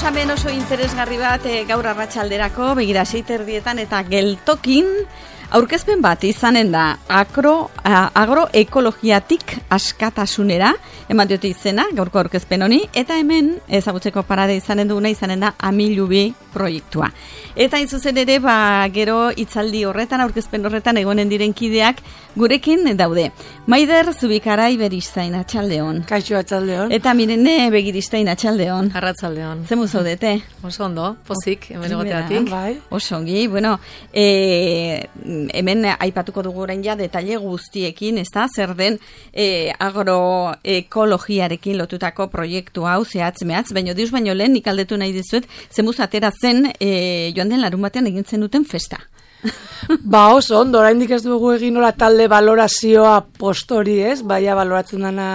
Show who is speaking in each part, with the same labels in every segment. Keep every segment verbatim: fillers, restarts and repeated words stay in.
Speaker 1: Proposamen oso interesgarri bat e, gaur arratsalderako begira sei terdietan eta geltokin aurkezpen bat izanen da agro, agroekologiatik askatasunera eman diote izena gaurko aurkezpen honi eta hemen ezagutzeko parade izanen duguna izanen da Amilubi proiektua. Eta hain zuzen ere ba, gero hitzaldi horretan aurkezpen horretan egonen diren kideak gurekin daude. Maider Zubikarai Beristain atxaldeon.
Speaker 2: Kaixo atxaldeon.
Speaker 1: Eta Mirene Begiristain atxaldeon.
Speaker 3: Arratsaldeon.
Speaker 1: Zemu zaudete?
Speaker 3: Oso ondo, pozik, hemen egoteatik.
Speaker 2: Bai.
Speaker 1: Oso ongi, bueno, e, hemen aipatuko dugu orain ja detaile guztiekin, ezta? Zer den e, agroekologiarekin lotutako proiektu hau zehatz mehatz, baina dius baino lehen nik aldetu nahi dizuet, zemuz atera zen e, joan den larun batean egin zen duten festa.
Speaker 2: Ba oso ondo, oraindik ez dugu egin nola talde balorazioa postori, ez? Baia baloratzen dana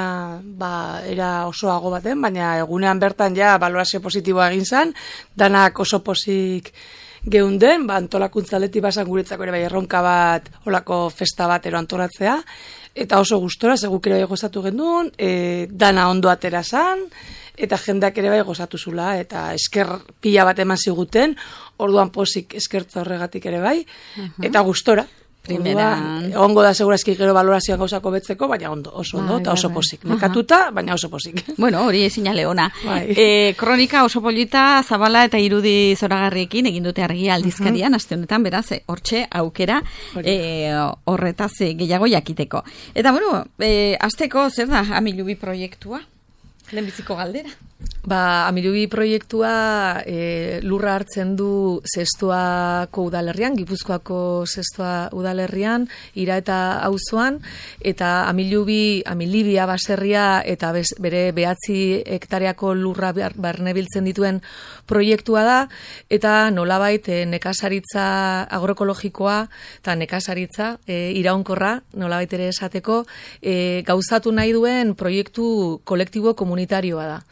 Speaker 2: ba, era osoago baten, baina egunean bertan ja balorazio positiboa egin zen, danak oso posik geunden, ba, antolakuntzaleti basan guretzako ere bai erronka bat, olako festa bat ero antolatzea, eta oso gustora, seguk ere bai gozatu gendun, e, dana ondo atera zan, eta jendeak ere bai gozatu zula, eta esker pila bat eman ziguten, orduan posik eskertza horregatik ere bai, uh-huh. Eta gustora. Primeran. Ongo da segurazki gero balorazioan gauzako betzeko, baina ondo, oso ondo, eta oso posik. Nekatuta, baina oso posik.
Speaker 1: Bueno, hori esinale ona.
Speaker 2: Bai.
Speaker 1: E, kronika oso polita, zabala eta irudi zoragarriekin egin dute argia aldizkarian, aste honetan, beraz, hortxe aukera e, horretaz gehiago jakiteko. Eta, bueno, e, azteko, zer da, Amilubi proiektua? Lehenbiziko galdera.
Speaker 3: Ba, Amilubi proiektua e, lurra hartzen du Zestoako udalerrian, Gipuzkoako Zestoa udalerrian, Ira eta auzoan, eta Amilubi, Amilibia baserria eta bez, bere behatzi hektareako lurra barne biltzen dituen proiektua da, eta nolabait e, nekazaritza agroekologikoa eta nekazaritza e, iraunkorra, nolabait ere esateko, e, gauzatu nahi duen proiektu kolektibo komunitarioa da.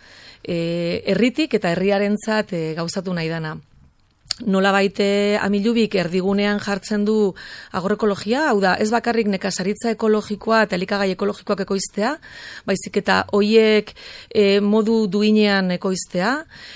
Speaker 3: E, herritik eta herriarentzat e, gauzatu nahi dana. Nolabait Amilubik erdigunean jartzen du agroekologia, hau da, ez bakarrik nekazaritza ekologikoa eta elikagai ekologikoak ekoiztea, baizik eta hoiek e, modu duinean ekoiztea,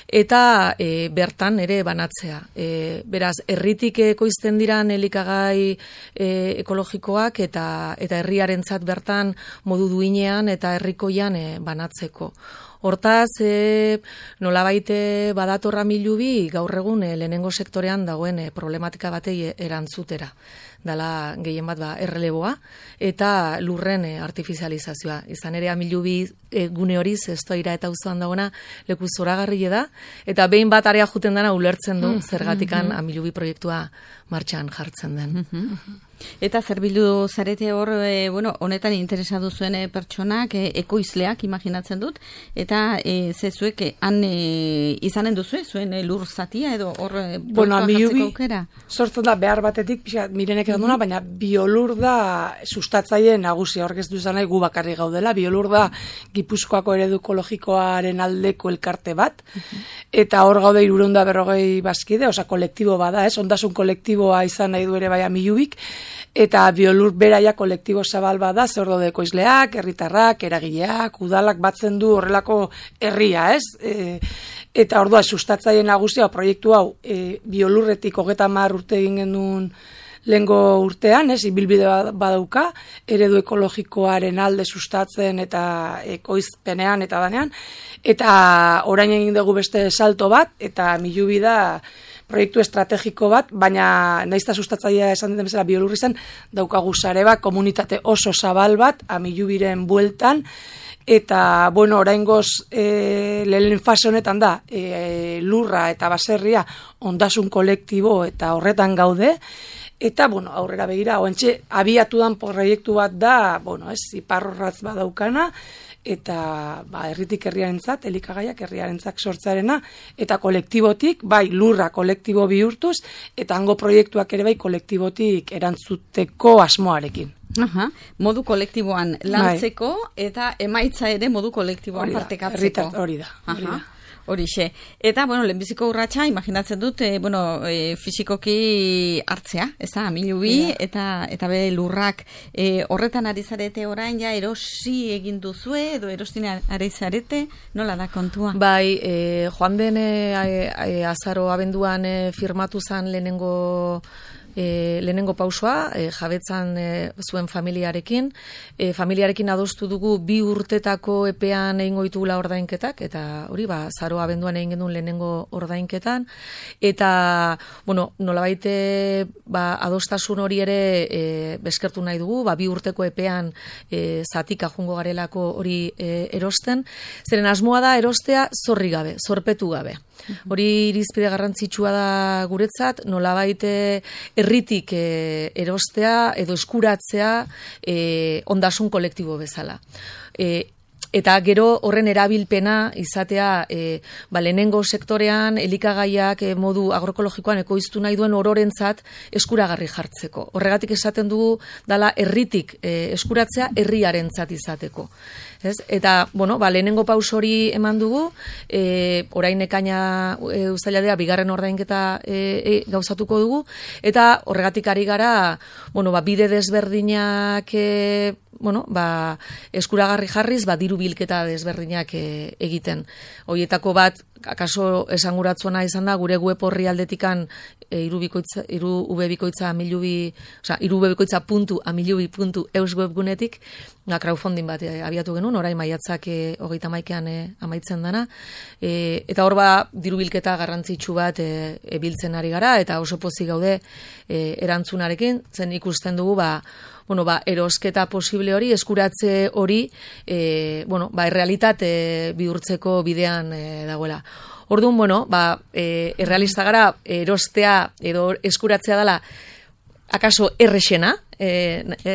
Speaker 3: eta e, bertan ere banatzea. E, beraz, herritik ekoizten diran elikagai e, ekologikoak eta, eta herriarentzat bertan modu duinean eta herrikoian e, banatzeko. Hortaz, e, nolabait badator Amilubi gaur egun e, lehenengo sektorean dagoen e, problematika batei erantzutera. Dala gehien bat ba, erreleboa eta lurren e, artifizializazioa. Izan ere Amilubi e, gune hori Zestoa Ira eta auzoan dagoena leku zoragarri da, eta behin bat area juten dana ulertzen du zergatikan Amilubi proiektua martxan jartzen den.
Speaker 1: Eta zer bildu zarete hor, e, bueno, honetan interesatu zuen e, pertsonak, e, ekoizleak imaginatzen dut, eta e, zezuek e, han e, izanen duzue, zuen e, lur zatia edo hor e,
Speaker 2: bueno,
Speaker 1: jartzeko aukera?
Speaker 2: Sortzen da behar batetik, pixat, Mirenek edan duna, baina biolur da sustatzaile nagusia, horrek ez du izan nahi gu bakarri gaudela, biolur da Gipuzkoako eredu ekologikoaren aldeko elkarte bat, eta hor gaude hirurehun eta berrogei bazkide, oza, kolektibo bada, ez, ondasun kolektiboa izan nahi du ere bai Amilubik, eta biolur beraia kolektibo zabal bada, zer daude ekoizleak, herritarrak, eragileak, udalak batzen du horrelako herria, ez? E, eta ordua sustatzaile nagusia proiektu hau e, biolurretik hogeita hamar urte egin genuen lehengo urtean, ez, ibilbide badauka, eredu ekologikoaren alde sustatzen eta ekoizpenean eta danean, eta orain egin dugu beste salto bat, eta Amilubi da proiektu estrategiko bat, baina naizta sustatzailea esan den bezala biolurri zen, daukagu sare bat, komunitate oso zabal bat, Amilubiren bueltan, eta, bueno, oraingoz e, lehen fase honetan da, e, lurra eta baserria ondasun kolektibo eta horretan gaude, eta, bueno, aurrera begira, oentxe, abiatu dan proiektu bat da, bueno, ez, iparrorratz badaukana, eta ba, herritik herriarentzat, elikagaiak herriarentzak sortzarena, eta kolektibotik, bai, lurra kolektibo bihurtuz, eta hango proiektuak ere bai kolektibotik erantzuteko asmoarekin.
Speaker 1: Aha, modu kolektiboan lantzeko eta emaitza ere modu kolektiboan partekatzeko.
Speaker 2: Hori da, hori da.
Speaker 1: Horixe. Eta, bueno, lehenbiziko urratsa, imaginatzen dut, e, bueno, e, fisikoki hartzea, ez da, amilubi, yeah. eta, eta be lurrak e, horretan ari zarete orain, ja, erosi egin duzue, edo erostin ari zarete, nola da kontua?
Speaker 3: Bai, e, joan den e, e, azaro abenduan e, firmatu zan lehenengo E, lehenengo pausua, e, jabetzan e, zuen familiarekin. E, familiarekin adostu dugu bi urtetako epean egingo ditugula ordainketak, eta hori, ba, zaro abenduan egin genuen lehenengo ordainketan. Eta, bueno, nolabait ba, adostasun hori ere e, beskertu nahi dugu, ba, bi urteko epean e, zatika jungo garelako hori e, erosten. Zeren asmoa da erostea zorri gabe, zorpetu gabe. Hori irizpide garrantzitsua da guretzat, nolabait herritik e, erostea edo eskuratzea e, ondasun kolektibo bezala. E, Eta gero horren erabilpena izatea e, ba, lehenengo sektorean elikagaiak e, modu agroekologikoan ekoiztu nahi duen ororentzat eskuragarri jartzeko. Horregatik esaten dugu dala herritik e, eskuratzea herriarentzat izateko. Ez? Eta, bueno, ba, lehenengo paus hori eman dugu, e, orain ekaina e, uztailadea bigarren ordainketa e, e, gauzatuko dugu, eta horregatik ari gara, bueno, ba, bide desberdinak e, bueno, ba, eskuragarri jarriz, ba, diru bilketa desberdinak e, egiten. Hoietako bat, akaso esanguratzuena izan da, gure web horri aldetikan e, irubikoitza, iru ubebikoitza amilubi, oza, irubebikoitza puntu amilubi puntu eus webgunetik, na, crowdfunding bat e, abiatu genuen, orain maiatzak e, hogeita maikean e, amaitzen dana, e, eta hor ba, diru bilketa garrantzitsu bat e, e, biltzen ari gara, eta oso pozik gaude e, erantzunarekin, zen ikusten dugu, ba, bueno, ba, erosketa posible hori, eskuratze hori, e, bueno, ba, errealitate bihurtzeko bidean e, dagoela. Orduan, bueno, ba, e, errealista gara, erostea edo eskuratzea dela, akaso errexena, e, e,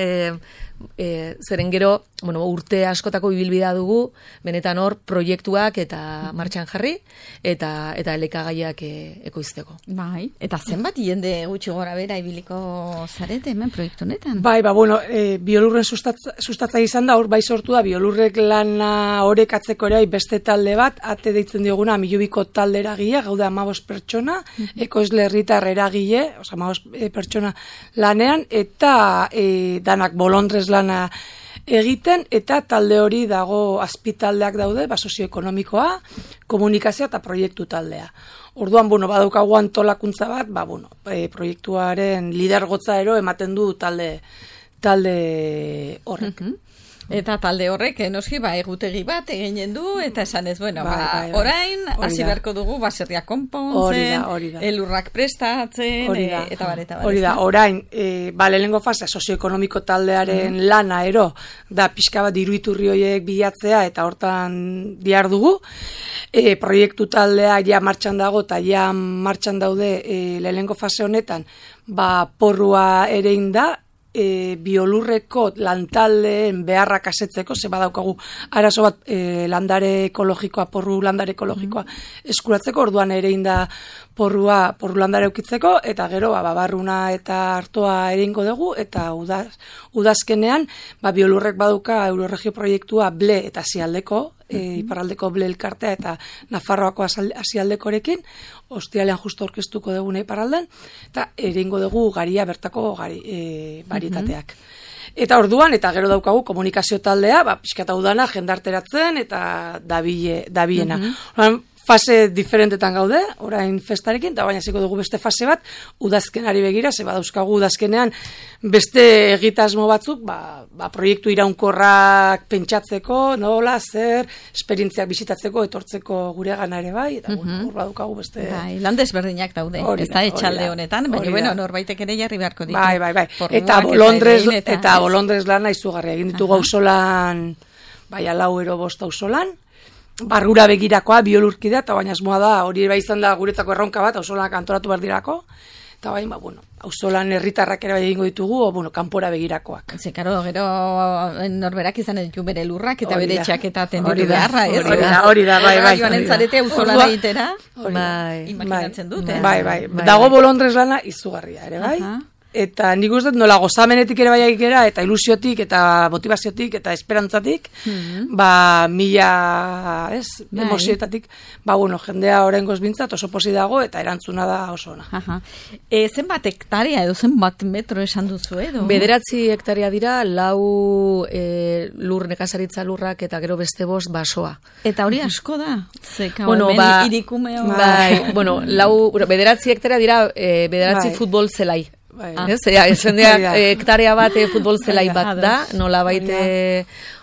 Speaker 3: e, zeren gero, bueno, urte askotako ibilbidea dugu, benetan hor proiektuak eta martxan jarri, eta eta elikagaiak e, ekoizteko.
Speaker 1: Bai, eta zenbat jende gutxi gora bera ibiliko zarete hemen proiektu honetan?
Speaker 2: Bai, ba, bueno, e, biolurren sustatza, sustatza izan da, hor bai sortu da, biolurrek lana orekatzeko ere beste talde bat, ate deitzen dioguna, amilubiko talde eragile, gaude amabos pertsona, mm-hmm. ekoizle herritar eragile, oza, amabos e, pertsona lanean, eta e, danak bolondrez lana egiten, eta talde hori dago azpitaldeak daude, ba, sozioekonomikoa, komunikazioa eta proiektu taldea. Orduan, bueno, badaukagu antolakuntza bat, ba, bueno, e, proiektuaren lidergotza ero ematen du talde, talde horrek.
Speaker 1: Mm-hmm. Eta talde horrek, noski, ba, egutegi bat eginen du, eta esan ez, bueno,
Speaker 2: bai,
Speaker 1: ba,
Speaker 2: bai, bai.
Speaker 1: orain, hasi beharko dugu, baserria konpontzen, elurrak prestatzen, e, eta bar, eta bar.
Speaker 2: Hori da, orain, e, ba, lehenengo fasea sozioekonomiko taldearen mm. lana ero, da pixka bat diruiturri horiek bilatzea, eta hortan bihar dugu, e, proiektu taldea ja martxan dago, eta ja martxan daude e, lehenengo fase honetan, ba, porrua ere inda, E, biolurreko lantaldeen beharrak asetzeko, ze badaukagu arazo bat e, landare ekologikoa, porru landare ekologikoa mm-hmm. eskuratzeko, orduan ere inda porrua, porru landare eukitzeko, eta gero, ba, babarruna eta hartoa eringo dugu, eta udaz, udazkenean, ba, biolurrek baduka Euroregio proiektua ble eta zialdeko, e, iparraldeko ble elkartea eta Nafarroako azialdekorekin, ostialean justo orkestuko dugune iparralden, eta eringo dugu garia bertako gari, e, varietateak. Eta orduan, eta gero daukagu komunikazio taldea, ba, pixkata udana, jendarteratzen, eta dabile, dabiena. Mm-hmm. Fase diferentetan gaude, orain festarekin, eta baina ziko dugu beste fase bat, udazkenari begira, ze badauzkagu udazkenean beste egitasmo batzuk, ba, ba, proiektu iraunkorrak pentsatzeko, nola, zer, esperientziak bisitatzeko, etortzeko gure gana ere bai, eta mm-hmm. bueno, hor badaukagu beste...
Speaker 1: Bai, lan desberdinak daude, ez da etxalde honetan, baina bueno, norbaitek ere jarri beharko ditu.
Speaker 2: Bai, bai, bai, eta bolondrez, eta, eta bolondrez lana izugarria, egin ditugu auzolan, bai, alau ero bost auzolan, barrura begirakoa, biolurkidea, eta baina asmoa da, hori bai izan da guretzako erronka bat, auzolanak antolatu behar dirako, eta baina, ba, bueno, auzolan herritarrak ere bai egingo ditugu, o, bueno, kanpora begirakoak.
Speaker 1: Ze, karo, gero norberak izan ditu bere lurrak, eta bere txaketa tenditu beharra, ez?
Speaker 2: Hori da, hori da, bai, bai.
Speaker 1: Joan entzarete auzolan egitera, imaginatzen dute.
Speaker 2: Bai, bai, dago bolondrez lana izugarria ere, bai? eta nik uste dut nola gozamenetik ere bai gera, eta ilusiotik, eta motivaziotik, eta esperantzatik, mm-hmm. ba, mila, ez, bai. Emozioetatik, ba, bueno, jendea oraingoz bintzat oso posi dago, eta erantzuna da oso ona.
Speaker 1: Aha. E, zenbat hektarea edo zenbat metro esan duzu, edo?
Speaker 3: Bederatzi hektarea dira, lau e, lur nekazaritza lurrak, eta gero beste bost basoa.
Speaker 1: Eta hori asko da? Zeka,
Speaker 3: bueno, ba,
Speaker 1: irikumeo...
Speaker 3: Bai, bueno, lau, bederatzi hektarea dira, e, bederatzi bai. Futbol zelai.
Speaker 2: Bai.
Speaker 3: Ez, ja, hektarea bat e, futbol zelai bat da, nola baite...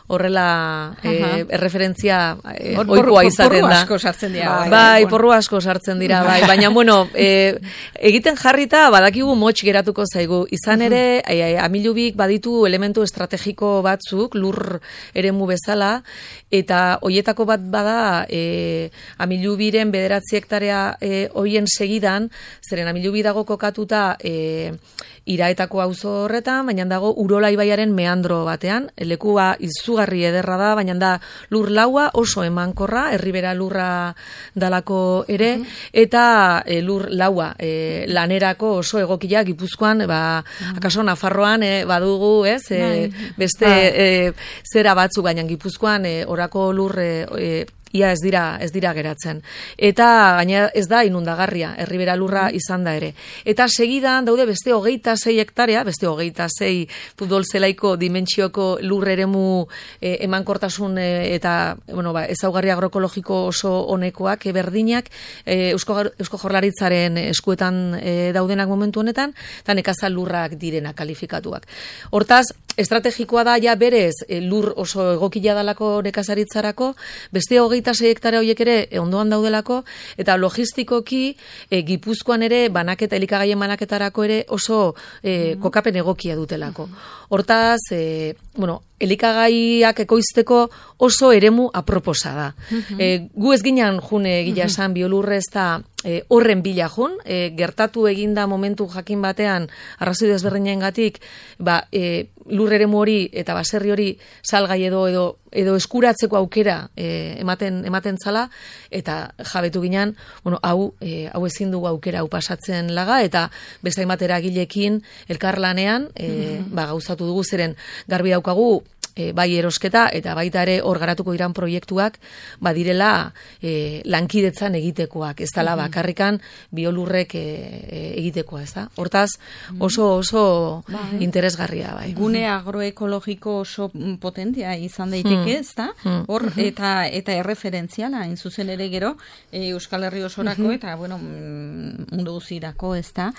Speaker 3: horrela eh, erreferentzia eh, oikoa izaten da.
Speaker 1: Porru asko sartzen dira.
Speaker 3: Bai, bai, porru asko sartzen dira, bai. Baina, bueno, eh, egiten jarrita badakigu motx geratuko zaigu. Izan ere, eh, amilubik baditu elementu estrategiko batzuk, lur eremu bezala, eta hoietako bat bada eh, amilubiren bederatzi hektarea eh, hoien segidan, zeren amilubi dago kokatuta eh, Iraetako auzo horretan, baina dago Urola ibaiaren meandro batean, lekua izugarri ederra da, baina da lur laua oso emankorra, herribera lurra dalako ere, eta e, lur laua e, lanerako oso egokia Gipuzkoan, ba, akaso Nafarroan e, badugu, ez, e, beste e, zera batzu, baina Gipuzkoan e, orako lur e, e, ia ez dira ez dira geratzen. Eta gaina ez da inundagarria, herribera lurra izan da ere. Eta segidan daude beste hogeita sei hektarea, beste hogeita sei futbol zelaiko dimentsioko lur eremu e, emankortasun e, eta bueno, ba, ezaugarri agroekologiko oso honekoak, e, berdinak, e, Eusko, Eusko Jaurlaritzaren eskuetan e, daudenak momentu honetan, eta nekazal lurrak direna kalifikatuak. Hortaz, estrategikoa da ja berez e, lur oso egokia dalako nekazaritzarako, beste hogeita sei hektarea horiek ere e, ondoan daudelako, eta logistikoki e, Gipuzkoan ere banaketa, elikagaien banaketarako ere oso e, kokapen egokia dutelako. Hortaz, e, bueno, elikagaiak ekoizteko oso eremu aproposa da. E, gu ez ginen june gila esan biolurre ez da e, horren bila jun, e, gertatu eginda momentu jakin batean arrazoi desberdinaengatik, ba, e, lur eremu hori eta baserri hori salgai edo edo edo eskuratzeko aukera e, ematen ematen zala, eta jabetu ginen, bueno, hau e, hau ezin dugu aukera hau pasatzen laga, eta beste hainbat eragileekin elkarlanean e, ba, gauzatu dugu, zeren garbi daukagu E, bai erosketa eta baita ere hor garatuko diran proiektuak badirela e, lankidetzan egitekoak, ez dela bakarrikan biolurrek e, e, egitekoa, ez da? Hortaz oso oso bai. Interesgarria bai.
Speaker 1: Gune agroekologiko oso potentia izan daiteke, ez da? Hor eta eta erreferentziala hain zuzen ere gero e, Euskal Herri osorako eta bueno, mundu guztirako, ez da?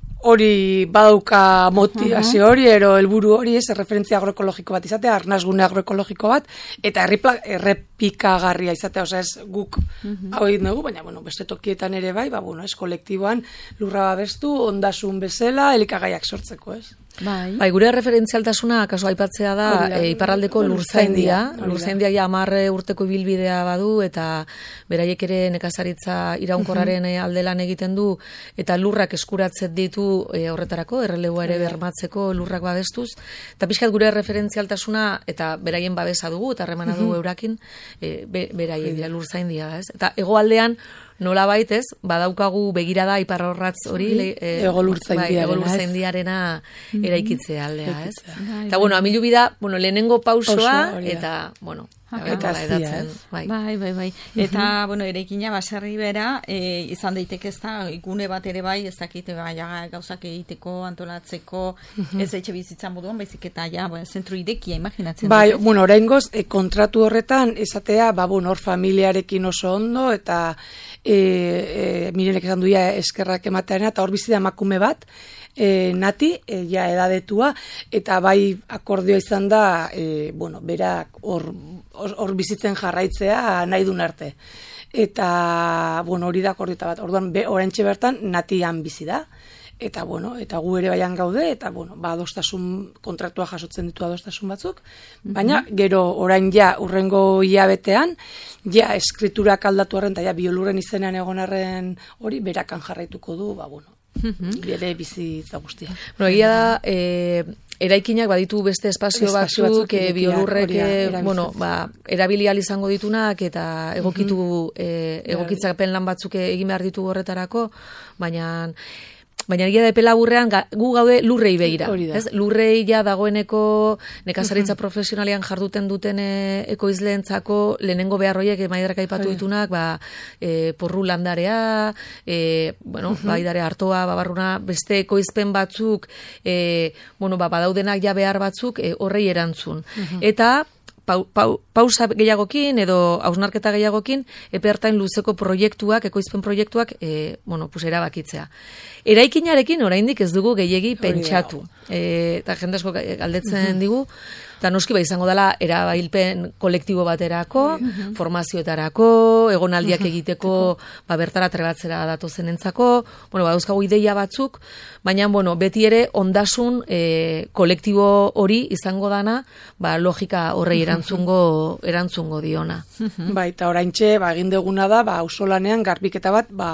Speaker 2: Hori badauka motivazio hori, ero helburu hori, ez, referentzia agroekologiko bat izatea, arnazgune agroekologiko bat, eta errepikagarria izatea, oza, ez guk hau egin dugu, baina, bueno, beste tokietan ere bai, ba, bueno, ez, kolektiboan lurra babestu, ondasun bezala, elikagaiak sortzeko, ez.
Speaker 3: Bai. Bai, gure referentzialtasuna kaso aipatzea da e, iparraldeko lurzaindia. Lurzaindia ja hamar urteko ibilbidea badu eta beraiek ere nekazaritza iraunkorraren uh-huh. alde lan egiten du eta lurrak eskuratzen ditu e, horretarako, erreleboa ere bermatzeko lurrak babestuz. Eta pixkat gure referentzialtasuna eta beraien babesa dugu eta harremana dugu uh-huh. eurakin e, be, beraiek dira lurzaindia da, ez? Eta hegoaldean nola baitez, badaukagu begirada iparrorratz hori,
Speaker 2: e, ego lurzaindiarena,
Speaker 3: bai, lurzaindiarena eraikitzea aldea, ez? Eta, bueno, amilubi da, bueno, lehenengo pausoa, eta, bueno,
Speaker 2: eta edatzen,
Speaker 1: bai. Bai, bai, bai. Eta, bueno, ereikina baserri bera, e, izan daiteke ez da, gune bat ere bai, ez dakite, bai, gauzak egiteko, antolatzeko, ez etxe bizitzan moduan, baizik eta, ja, bueno, zentru irekia, imaginatzen.
Speaker 2: Bai, dut, bueno, oraingoz, e, kontratu horretan, esatea, ba, bueno, hor familiarekin oso ondo, eta e, e, mirenek esan duia eskerrak ematearen, eta hor bizida emakume bat, E, nati, e, ja edadetua, eta bai akordioa izan da, e, bueno, berak hor, hor bizitzen jarraitzea nahi dun arte. Eta, bueno, hori da akordiota bat. Orduan, oraintxe bertan, natian bizi da. Eta, bueno, eta gu ere baian gaude, eta, bueno, ba, adostasun, kontraktua jasotzen ditu adostasun batzuk, baina, gero, orain ja, urrengo hilabetean, ja, eskriturak aldatu arren, eta ja, biolurren izenean egon arren hori, berakan jarraituko du, ba, bueno, bere bizitza guztia.
Speaker 3: Bueno, egia da, e, eraikinak baditu beste espazio, espazio batzuk, e, biolurrek, e, bueno, ba, erabilial izango ditunak, eta egokitu, e, egokitzapen lan batzuk egin behar ditu horretarako, baina baina egia da epe laburrean gu gaude lurrei begira.
Speaker 2: Ez?
Speaker 3: Lurrei ja dagoeneko nekazaritza uh-huh. profesionalean jarduten duten e, ekoizleentzako lehenengo behar horiek Maiderrek aipatu ditunak, ba, e, porru landarea, e, bueno, uh-huh. baidare hartoa, babarruna, beste ekoizpen batzuk, e, bueno, ba, badaudenak ja behar batzuk e, horrei erantzun. Uh-huh. Eta Pau, pau, pausa gehiagokin edo hausnarketa gehiagokin epe ertain luzeko proiektuak, ekoizpen proiektuak, e, bueno, pues erabakitzea. Eraikinarekin oraindik ez dugu gehiegi pentsatu. E, eta jende asko galdetzen digu, eta noski ba izango dela erabilpen kolektibo baterako, formazioetarako, egonaldiak egiteko, ba bertara trebatzera datozenentzako, bueno, ba dauzkagu ideia batzuk, baina bueno, beti ere ondasun e, kolektibo hori izango dana, ba logika horrei erantzungo erantzungo diona.
Speaker 2: Bai, eta oraintxe ba egin deguna da, ba auzolanean garbiketa bat, ba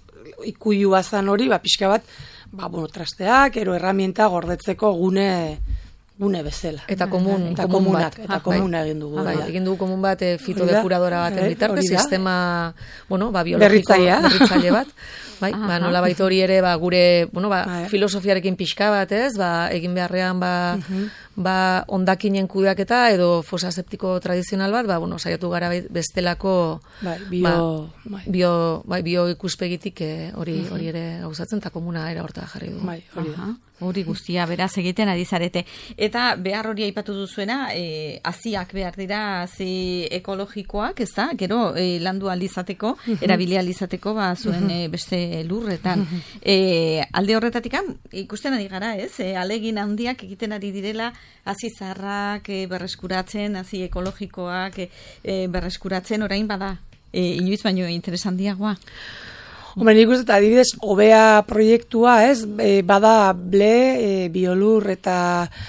Speaker 2: ikuilu bazan hori, ba pixka bat, ba bueno, trasteak, ero herramienta gordetzeko gune gune bezala.
Speaker 3: Eta komun,
Speaker 2: eta
Speaker 3: komun
Speaker 2: komunak,
Speaker 3: bat.
Speaker 2: eta komuna egin dugu.
Speaker 3: Bai,
Speaker 2: bai.
Speaker 3: egin dugu komun bat e, fitodepuradora baten bitartez, sistema, bueno, ba, biologiko
Speaker 2: Berritzailea.
Speaker 3: berritzaile bat. Bai,
Speaker 1: Aha.
Speaker 3: ba, nola baita hori ere, ba, gure, bueno, ba,
Speaker 2: Bai.
Speaker 3: filosofiarekin pixka bat, ez, ba, egin beharrean, ba, ba, ondakinen kudeaketa edo fosa septiko tradizional bat, ba, bueno, saiatu gara bestelako,
Speaker 2: Bai, bio,
Speaker 3: ba,
Speaker 2: bai.
Speaker 3: bio, bai, bio ikuspegitik eh, hori hori ere gauzatzen, eta komuna era horta jarri du.
Speaker 2: Bai, hori da.
Speaker 1: Aha, hori guztia beraz egiten ari zarete. Eta behar hori aipatu duzuena, e, haziak behar dira, hazi ekologikoak, ez da? Gero, e, landu alizateko, erabili alizateko, ba, zuen e, beste lurretan. E, alde horretatik, ikusten ari gara, ez? E, alegin handiak egiten ari direla, hazi zarrak e, berreskuratzen, hazi ekologikoak e, e, berreskuratzen, orain bada, e, inoiz baino interesantiagoa.
Speaker 2: Hombre, nik uste, eta adibidez, obea proiektua, ez, e, bada ble, e, biolur eta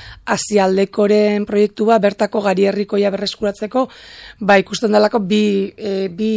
Speaker 2: azialdekoren proiektua bertako garierrikoia berreskuratzeko, ba ikusten dalako bi, e, bi,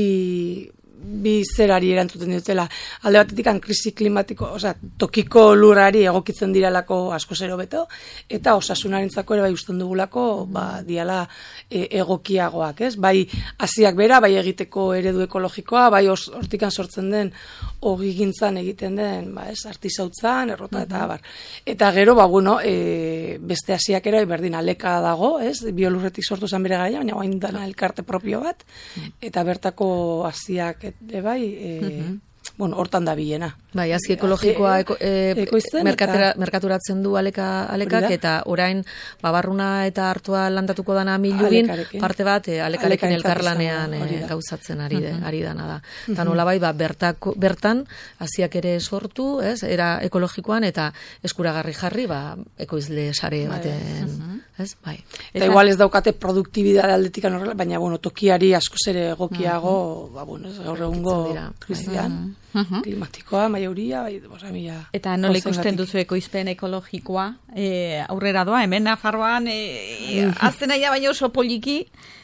Speaker 2: bi zerari erantzuten dutela. Alde batetik krisi klimatiko, osea, tokiko lurrari egokitzen diralako asko zero beto, eta osasunarentzako ere bai usten dugulako, ba, diala e, egokiagoak, ez? Bai, haziak bera, bai egiteko eredu ekologikoa, bai os, hortikan sortzen den ogigintzan egiten den, ba, ez, artizautzan, errota eta abar. Eta gero, ba, bueno, e, beste haziak ere berdin aleka dago, ez? Biolurretik sortu zen bere gaia, baina guain dana elkarte propio bat, eta bertako haziak ere bai, e, bueno, hortan da bilena.
Speaker 3: Bai, hazi ekologikoa eko, e,
Speaker 2: ekoizten
Speaker 3: merkatera,
Speaker 2: eta-
Speaker 3: merkaturatzen du aleka, alekak,
Speaker 2: Hori da.
Speaker 3: eta orain babarruna eta hartua landatuko dana milubin,
Speaker 2: Alekarekin.
Speaker 3: parte bat e, alekarekin
Speaker 2: Alekarentzat
Speaker 3: elkarlanean
Speaker 2: izango da, hori
Speaker 3: e,
Speaker 2: da.
Speaker 3: gauzatzen ari, de, ari dana da. Eta nolabait, ba, bertako, bertan haziak ere sortu, ez, era ekologikoan, eta eskuragarri jarri, ba, ekoizle sare baten, ez, bai.
Speaker 2: Eta igual ez daukate produktibidade aldetik horrela, baina bueno, tokiari askoz ere egokiago, ba bueno, ez gaur egungo
Speaker 3: Egokitzen dira.
Speaker 2: krisian, klimatikoa, maioria, bai, bosa mila.
Speaker 1: Eta nola ikusten duzu ekoizpen ekologikoa e, aurrera doa, hemen Nafarroan e, azten aia baina oso poliki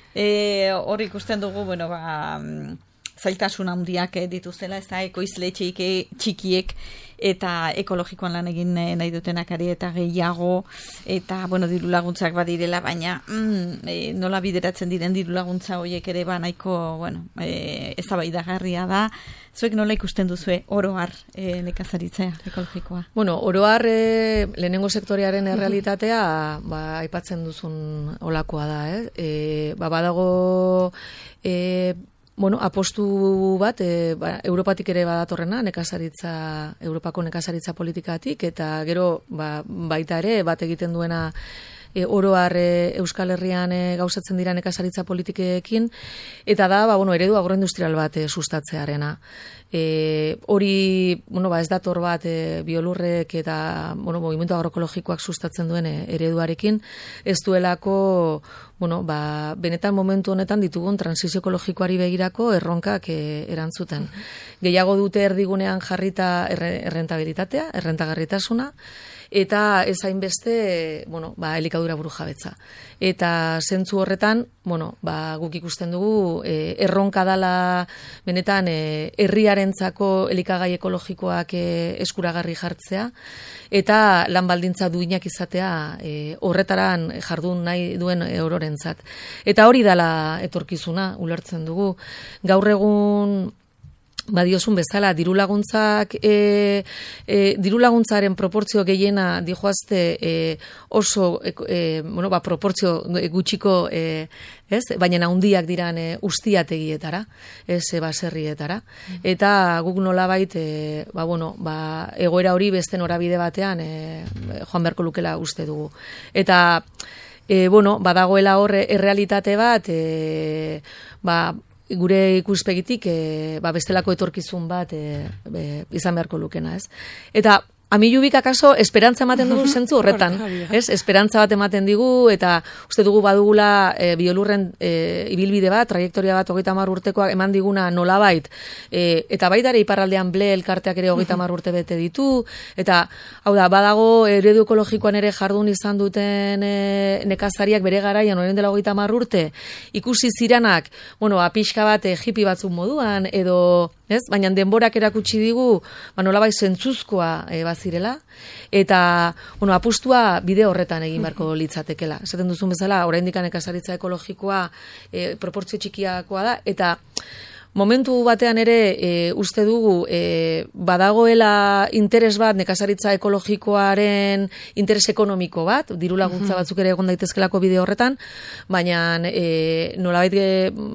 Speaker 1: e, hor ikusten dugu, bueno, ba, mm, zailtasun handiak eh, dituztela, ez da, ekoizle txiki, txikiek eta ekologikoan lan egin eh, nahi dutenak ari eta gehiago, eta, bueno, diru laguntzak badirela, baina mm, e, nola bideratzen diren diru laguntza horiek ere ba nahiko, bueno, e, eztabaidagarria da. Zuek nola ikusten duzue oro har e, nekazaritza ekologikoa?
Speaker 3: Bueno, oro har e, lehenengo sektorearen errealitatea, ba, aipatzen duzun olakoa da, eh? E, ba, badago e, bueno, apostu bat, e, ba, Europatik ere badatorrena, nekazaritza, Europako nekazaritza politikatik, eta gero ba, baita ere bat egiten duena e, oro har e, Euskal Herrian e, gauzatzen dira nekazaritza politikekin, eta da, ba, bueno, eredu agroindustrial bat e, sustatzearena. E, hori, bueno, ba, ez dator bat e, biolurrek eta, bueno, movimentu agroekologikoak sustatzen duen e, ereduarekin, ez duelako, bueno, ba, benetan momentu honetan ditugun transizio ekologikoari begirako erronkak e, erantzuten. Gehiago dute erdigunean jarrita erre, errentabilitatea, errentagarritasuna, eta ez hainbeste, bueno, ba, elikadura burujabetza. Eta zentzu horretan, bueno, ba, guk ikusten dugu, e, erronka dala benetan e, herriarentzako elikagai ekologikoak e, eskuragarri jartzea, eta lan baldintza duinak izatea e, horretaran jardun nahi duen eurorentzat. Eta hori dala etorkizuna, ulertzen dugu. Gaur egun badiosun bezala, dirulaguntzak, e, e, dirulaguntzaren proportzio gehiena dijoazte e, oso, e, bueno, ba, proportzio gutxiko, e, ez? Baina handiak diran e, ustiategietara, ez e, baserrietara. Eta guk nolabait, e, ba, bueno, ba, egoera hori beste norabide batean e, joan beharko lukela uste dugu. Eta, e, bueno, badagoela horre errealitate bat, e, ba, gure ikuspegitik e, ba bestelako etorkizun bat e, e, izan beharko lukena, ez? Eta amilubik akaso esperantza ematen dugu zentzu horretan, ez? Esperantza bat ematen digu eta uste dugu badugula e, biolurren e, ibilbide bat, trajektoria bat hogeita hamar urtekoa eman diguna nolabait, e, eta baita ere iparraldean ble elkarteak ere hogeita hamar urte bete ditu, eta hau da, badago eredu ekologikoan ere jardun izan duten e, nekazariak bere garaian orain dela hogeita hamar urte, ikusi ziranak, bueno, apixka bat e, hippie batzuk moduan, edo ez? Baina denborak erakutsi digu, ba nolabait zentzuzkoa e, bazirela, eta bueno, apustua bide horretan egin beharko litzatekela. Esaten duzun bezala, oraindik nekazaritza ekologikoa e, proportzio txikiakoa da, eta momentu batean ere e, uste dugu e, badagoela interes bat nekazaritza ekologikoaren interes ekonomiko bat, diru laguntza batzuk ere egon daitezkelako bide horretan, baina e, nolabait e,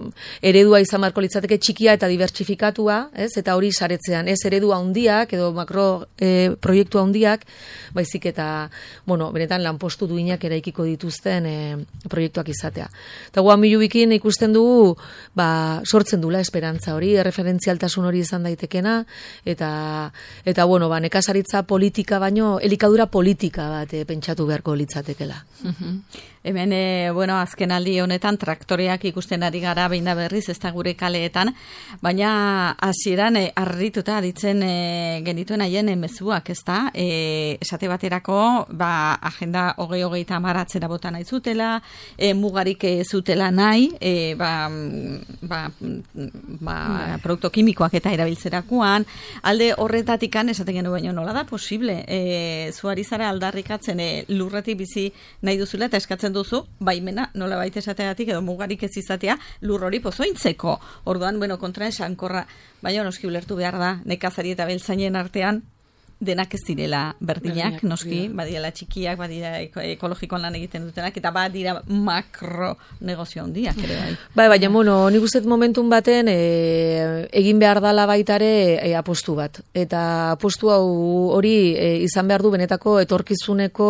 Speaker 3: eredua izan beharko litzateke txikia eta dibertsifikatua, ez? Eta hori saretzean, ez eredu handiak edo makro e, proiektu handiak, baizik eta, bueno, benetan lanpostu duinak eraikiko dituzten e, proiektuak izatea. Eta guan milubikin ikusten dugu, ba, sortzen dula esperantza hori, erreferentzialtasun hori izan daitekena, eta, eta bueno, ba, nekazaritza politika baino, elikadura politika bat e, pentsatu beharko litzatekela.
Speaker 1: Uh-huh. Hemen, e, bueno, azken aldi honetan traktoreak ikusten ari gara behin da berriz, ez da gure kaleetan, baina hasieran e, harrituta aditzen e, genituen haien mezuak, ez da? E, esate baterako, ba, agenda hogei hogeita amaratzera bota nahi zutela, e, mugarik ez zutela nahi, e, ba, ba, ba, produktu kimikoak eta erabiltzerakoan, alde horretatikan esaten genu baino nola da posible, e, zuari zara aldarrikatzen e, lurretik bizi nahi duzula eta eskatzen duzu, baimena nola baita esateagatik edo mugarik ez izatea lur hori pozointzeko. Orduan, bueno, kontra esankorra, baina noski ulertu behar da, nekazari eta beltzainen artean, denak ez direla berdinak, noski, badira txikiak, badira ekologikoan lan egiten dutenak, eta badira makro negozio handiak ere bai.
Speaker 3: Bai, baina, bueno, nik uste momentun baten e, egin behar dala baitare e, apostu bat. Eta apostu hau hori e, izan behar du benetako etorkizuneko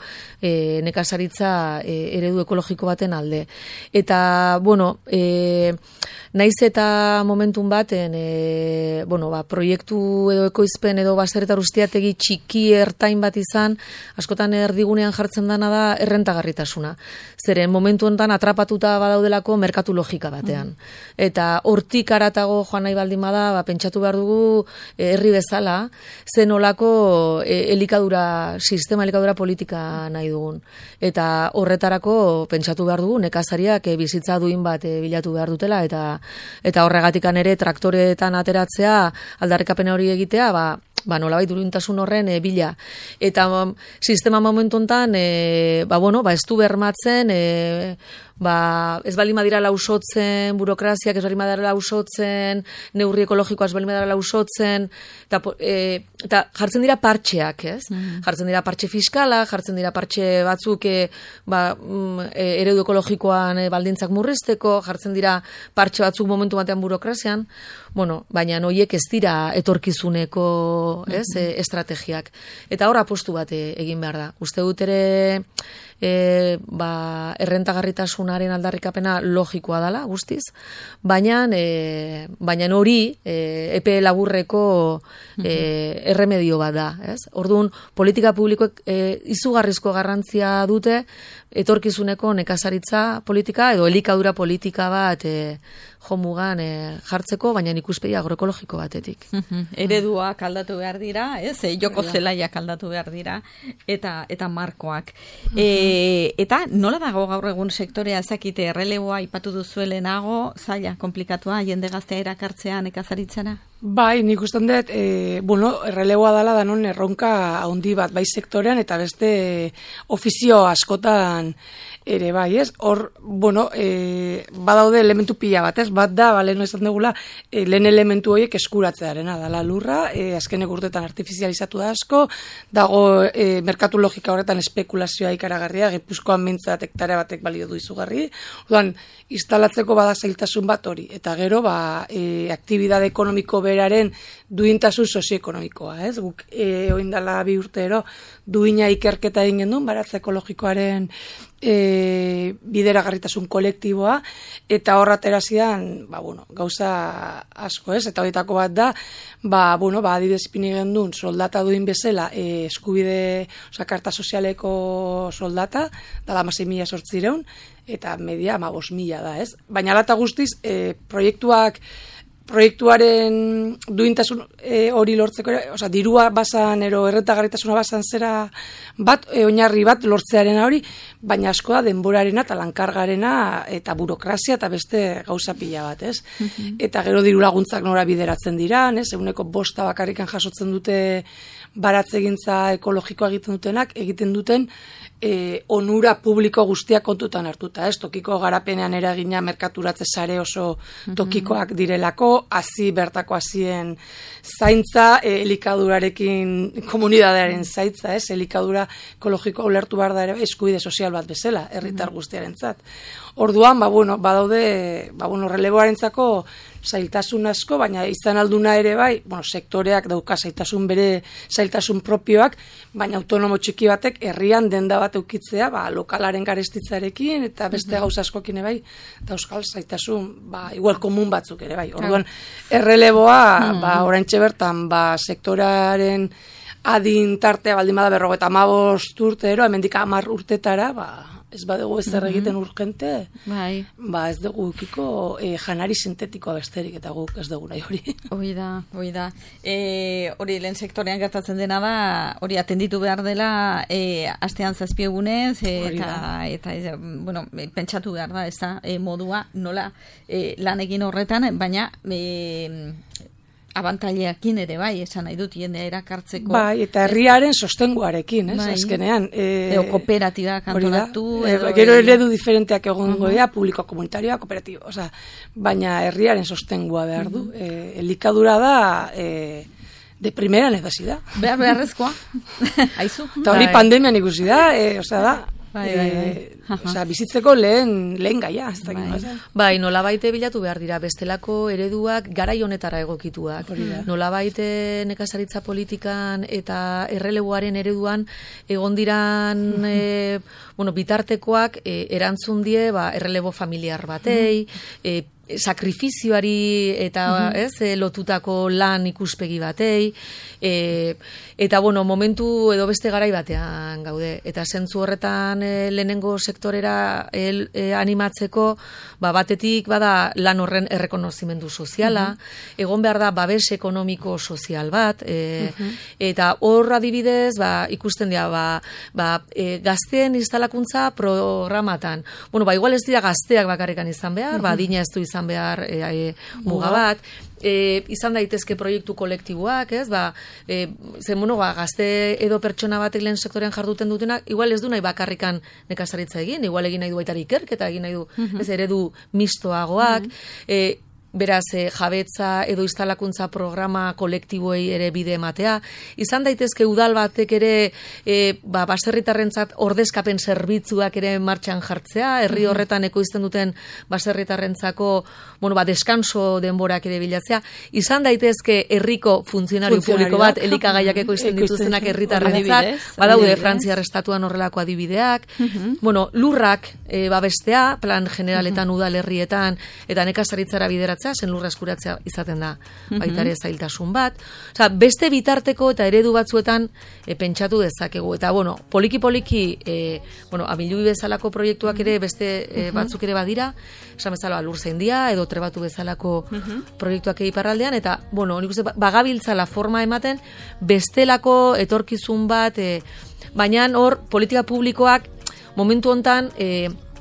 Speaker 3: e, nekazaritza e, eredu ekologiko baten alde. Eta, bueno, e, naiz eta momentun baten, e, bueno, ba, proiektu edo ekoizpen edo baserritar ustiategi txiki ertain bat izan, askotan erdigunean jartzen dana da errentagarritasuna. Zeren momentu honetan atrapatuta badaudelako merkatu logika batean. Eta hortik aratago joan nahi baldin bada, ba, pentsatu behar dugu herri bezala, zen olako e, elikadura, sistema elikadura politika nahi dugun. Eta horretarako pentsatu behar dugu, nekazariak e, bizitza duin bat e, bilatu behar dutela, eta eta horregatikan ere traktoreetan ateratzea, aldarrikapen hori egitea, ba, ba nolabait durintasun horren e, bila. Eta um, sistema momentu honetan, e, ba bueno, ba ez du bermatzen, e, ba ez baldin badira lausotzen burokraziak, ez baldin badira lausotzen neurri ekologikoa, ez baldin badira lausotzen, eta, e, eta jartzen dira partxeak, ez? Mm. Jartzen dira partxe fiskala, jartzen dira partxe batzuk e, ba, e, eredu ekologikoan e, baldintzak murrizteko, jartzen dira partxe batzuk momentu batean burokrazian, bueno, baina noiek ez dira etorkizuneko, ez, e, estrategiak. Eta hor apostu bat e, egin behar da. Uste dut ere E, ba, errentagarritasunaren aldarrikapena logikoa dala, guztiz, baina e, baina hori e, epe laburreko e, erremedio bat da, ez? Orduan, politika publikoek e, izugarrizko garrantzia dute etorkizuneko nekazaritza politika edo elikadura politika bat e, jomugan e, jartzeko, baina ikuspegi agroekologiko batetik.
Speaker 1: Ereduak aldatu behar dira, ez? E, joko zelaiak aldatu behar dira, eta eta markoak. E, eta nola dago gaur egun sektorea ezakite erreleboa ipatu duzuelenago, zaila, komplikatua, jende gaztea erakartzea nekazaritzara?
Speaker 2: Bai, nik usten dut, e, bueno, erreleboa dela danon erronka handi bat, bai sektorean eta beste ofizio askotan ere bai, ez? Hor, bueno, e, badaude elementu pila bat, ez? Bat da, bale, no esan dugula, e, lehen elementu horiek eskuratzearena, dala lurra, e, azkenek urtetan artifizializatu da asko, dago e, merkatu logika horretan espekulazioa ikaragarria, Gipuzkoan mintzat hektarea batek balio du izugarri, orduan, instalatzeko bada zailtasun bat hori, eta gero, ba, e, aktibidade ekonomiko beraren duintasun sozioekonomikoa, ez? Guk e, oindala bi urtero duina ikerketa egin gendun, baratze ekologikoaren e, bideragarritasun kolektiboa, eta horra terazian, ba, bueno, gauza asko, ez? Eta horietako bat da, ba, bueno, ba, adibidez ipini gendun, soldata duin bezala, e, eskubide, oza, karta sozialeko soldata, dala amasei mila sortzireun, eta media ama bost mila da, ez? Baina alata guztiz, e, proiektuak, proiektuaren duintasun e, hori lortzeko, osea, dirua basan, ero errentagarritasuna basan zera bat, e, oinarri bat lortzearen hori, baina asko da denborarena eta lankargarena eta burokrazia eta beste gauza pila bat, ez? Mm-hmm. Eta gero diru laguntzak nora bideratzen dira, ez? Eguneko bosta bakarrikan jasotzen dute baratzegintza ekologikoa egiten dutenak, egiten duten e, onura publiko guztiak kontutan hartuta, ez? Tokiko garapenean eragina merkaturatze sare oso tokikoak direlako, hazi bertako hazien zaintza, e, elikadurarekin komunidadearen zaitza, ez? Elikadura ekologiko ulertu behar da ere eskubide sozial bat bezala, herritar guztiarentzat. Orduan, ba, bueno, badaude, ba, bueno, relevoarentzako zailtasun asko, baina izan alduna ere bai, bueno, sektoreak dauka zailtasun bere zailtasun propioak, baina autonomo txiki batek herrian denda bat eukitzea, ba, lokalaren garestitzarekin eta beste gauza askokin ere bai, eta euskal zailtasun, ba, igual komun batzuk ere bai. Orduan, erreleboa, ba, oraintxe bertan, ba, sektoraren adin tartea baldin bada berrogeita hamabost urtero, hemendik hamar urtetara, ba, ez badugu ez zer egiten urgente, bai. Ba ez dugu ukiko e, janari sintetikoa besterik, eta guk ez dugu nahi hori.
Speaker 1: Hori da, hori da. E, hori lehen sektorean gertatzen dena da, hori atenditu behar dela e, astean zazpi egunez, e, eta, eta e, bueno, pentsatu behar da, ez da, e, modua nola e, lan egin horretan, baina e, abantaileakin ere bai, esan nahi dut, jendea erakartzeko.
Speaker 2: Bai, eta herriaren sostenguarekin, ez, bai. Azkenean. E,
Speaker 1: Eo kooperatibak antolatu.
Speaker 2: E, gero eredu diferenteak egon uh-huh. goia, publiko komunitarioa, kooperatibo, oza, baina herriaren sostengua behar du. Uh-huh. E, elikadura da, e, de primera necesidad.
Speaker 1: Behar beharrezkoa. Aizu.
Speaker 2: Eta hori pandemian ikusi da, e, oza da,
Speaker 1: Bai, bai, bai.
Speaker 2: E, osea, bizitzeko lehen, lehen gaia. Ez
Speaker 3: bai. bai, nola baite bilatu behar dira, bestelako ereduak garai honetara egokituak. Nola baite nekazaritza politikan eta erreleboaren ereduan egon diran e, bueno, bitartekoak e, erantzun die ba, errelebo familiar batei, e, sakrifizioari eta uh-huh. ez, e, lotutako lan ikuspegi batei, e, eta bueno, momentu edo beste garai batean gaude, eta zentzu horretan e, lehenengo sektorera e, e, animatzeko, ba, batetik bada lan horren errekonozimendu soziala, uh-huh. egon behar da babes ekonomiko sozial bat, e, uh-huh. eta hor adibidez, ba, ikusten dira, ba, ba, e, gazteen instalakuntza programatan, bueno, ba, igual ez dira gazteak bakarrikan izan behar, uh-huh. ba, adina ez du izan izan behar e, e, muga bat, e, izan daitezke proiektu kolektiboak, ez, ba, e, zen, bueno, ba, gazte edo pertsona batek lehen sektorean jarduten dutenak, igual ez du nahi bakarrikan nekazaritza egin, igual egin nahi du baita ikerketa, egin nahi du, uh-huh. ez, eredu mistoagoak, uh-huh. e, beraz, e, jabetza edo instalakuntza programa kolektiboei ere bide ematea. Izan daitezke udal batek ere e, ba, baserritarrentzat ordezkapen zerbitzuak ere martxan jartzea, herri horretan ekoizten duten baserritarrentzako bueno, ba, deskanso denborak ere bilatzea. Izan daitezke herriko funtzionario publiko bat elikagaiak ekoizten dituztenak herritarrentzat, badaude Frantziar estatuan horrelako adibideak, bueno, lurrak e, babestea, plan generaletan udalerrietan eta nekazaritzara bideratzea, zen lurra eskuratzea izaten da baita ere zailtasun bat. Osea, beste bitarteko eta eredu batzuetan e, pentsatu dezakegu. Eta, bueno, poliki-poliki, e, bueno, Amillubi bezalako proiektuak ere beste e, batzuk ere badira, esan bezala lur zeindia edo trebatu bezalako proiektuak iparraldean, eta, bueno, nik uste bagabiltzala forma ematen bestelako etorkizun bat, e, baina hor politika publikoak momentu hontan e,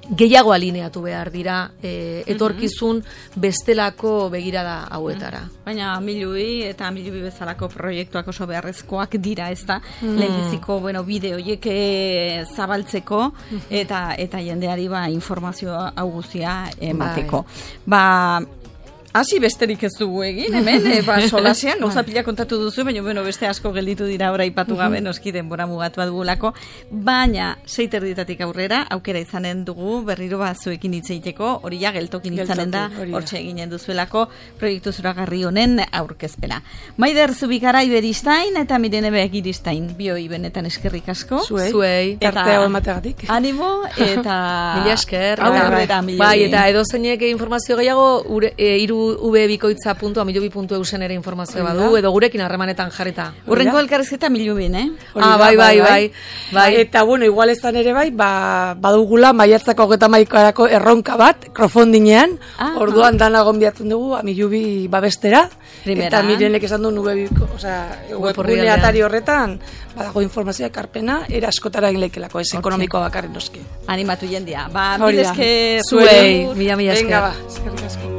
Speaker 3: gehiago alineatu behar dira e, etorkizun bestelako begirada hauetara.
Speaker 1: Baina Milui eta Milui bezalako proiektuak oso beharrezkoak dira, ez da? Mm. Lehenbiziko, bueno, bide horiek zabaltzeko eta eta jendeari ba informazio hau guztia emateko. Ba, hasi besterik ez dugu egin, hemen, e, ba, solasean, gauza pila kontatu duzu, baina bueno, beste asko gelditu dira ora ipatu gabe, noski denbora mugatu dugulako, baina seiterdietatik aurrera, aukera izanen dugu, berriro bat zuekin hitz egiteko, hori ja geltokin izanen da, hortxe eginen duzuelako, proiektu zuragarri honen aurkezpela. Maider Zubikara Iberistain eta Mirene Begiristain, bioi benetan eskerrik asko.
Speaker 3: Zuei. Zuei.
Speaker 2: Eta emategatik.
Speaker 1: Animo, eta...
Speaker 3: Mila esker.
Speaker 1: Aurrera, mila.
Speaker 3: Bai, eta edo zeinek informazio gehiago, ure, e, iru ubebikoitza puntu amilubi puntu eusen ere informazioa badu, edo gurekin harremanetan jarreta.
Speaker 1: Urrengo elkarrizketa Milubin, eh?
Speaker 3: Ah, bai, bai, bai, bai.
Speaker 2: Eta, bueno, igual ez ere bai, ba, badugula maiatzako hogeita hamaikaerako erronka bat, crowdfundinean, ah, orduan ah. dana gonbiatzen dugu, Amilubi babestera, Primera. Eta Mirenek esan du ubebiko, osea, webgune atari horretan, badago informazioa ekarpena, era askotara egin ez ekonomikoa bakarren noski.
Speaker 1: Animatu jendia. Ba, mila esker.
Speaker 3: Zuei, mila mila esker.
Speaker 2: Venga, ba, eskerrik asko.